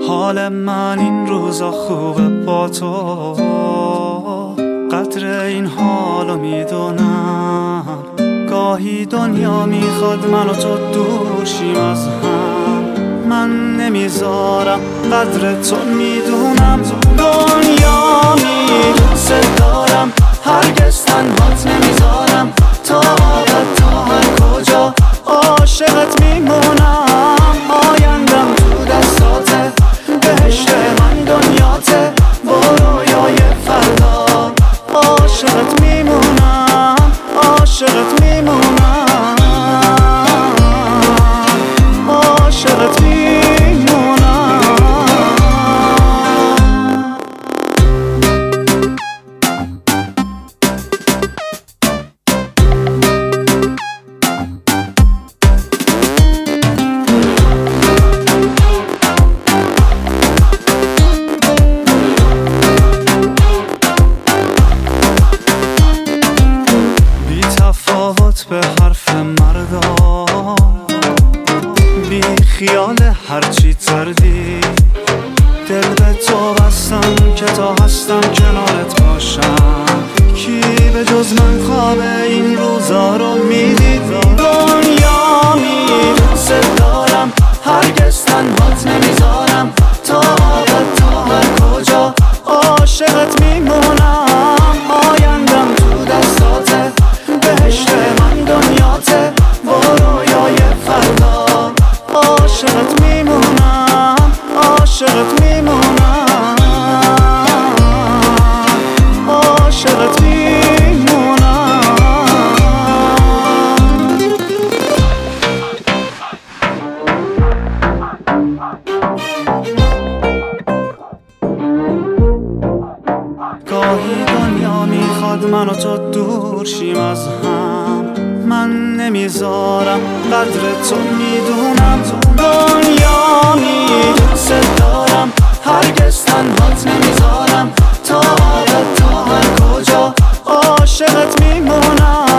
حال من این روزا خوبه با تو، قدر این حالو میدونم. گاهی دنیا میخواد من و تو دور شیم از هم، من نمیذارم، قدر تو میدونم. دنیا دوست دارم، هرگز تنهات نمیذارم. تا ابد تا هر کجا عاشقت میمونم. آیندم تو دستاته، بهشت من دنیاته، با رویای فردا. عاشقت میمونم، عاشقت میمونم، عاشقت میمونم. به حرف مردا، بی خیال هرچی تردی، دل به تو بستم که تا هستم کنارت باشم. کی به جز من خواب این روزا رو میدید؟ دنیا دوست دارم، هرگز تنهات نمیذارم. تا ابد تا هر کجا عاشقت میمونم. آیندم تو دستاته، بهشت من دنیاته، با رویای فردا. عاشقت میمونم، عاشقت میمونم، عاشقت میمونم. گاهی دنیا میخواد من و تو دور شیم از هم، من نمیذارم، قدر تو میدونم. دنیا دوست دارم، هرگز تنهات نمیذارم. تا ابد تا هر کجا عاشقت میمونم.